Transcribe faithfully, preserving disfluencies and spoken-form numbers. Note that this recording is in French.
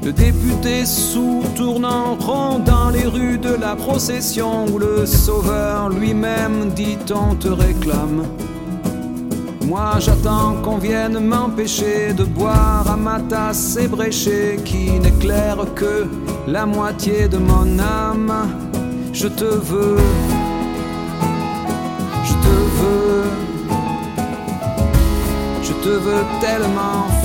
Le député sourd tourne en rond dans les rues de la procession où le sauveur lui-même dit on te réclame. Moi j'attends qu'on vienne m'empêcher de boire à ma tasse ébréchée qui n'éclaire que la moitié de mon âme. Je te veux, je te veux, je te veux tellement